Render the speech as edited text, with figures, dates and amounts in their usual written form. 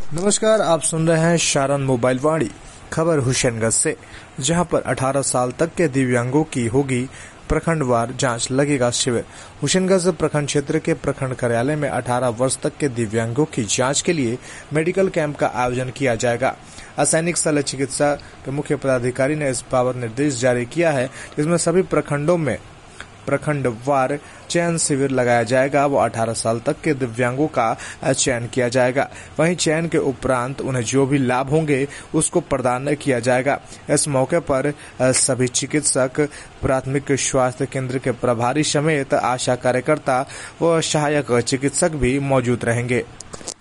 नमस्कार, आप सुन रहे हैं शारन मोबाइल वाणी। खबर हुसैनगंज से, जहां पर 18 साल तक के दिव्यांगों की होगी प्रखंडवार जांच, लगेगा शिविर। हुसैनगंज प्रखंड क्षेत्र के प्रखंड कार्यालय में 18 वर्ष तक के दिव्यांगों की जांच के लिए मेडिकल कैंप का आयोजन किया जाएगा। असैनिक शल्य चिकित्सा के मुख्य पदाधिकारी ने इस बाबत निर्देश जारी किया है, जिसमें सभी प्रखंडों में प्रखंडवार चयन शिविर लगाया जाएगा। वो 18 साल तक के दिव्यांगों का चयन किया जाएगा। वहीं चयन के उपरांत उन्हें जो भी लाभ होंगे उसको प्रदान किया जाएगा। इस मौके पर सभी चिकित्सक, प्राथमिक स्वास्थ्य केंद्र के प्रभारी समेत आशा कार्यकर्ता व सहायक चिकित्सक भी मौजूद रहेंगे।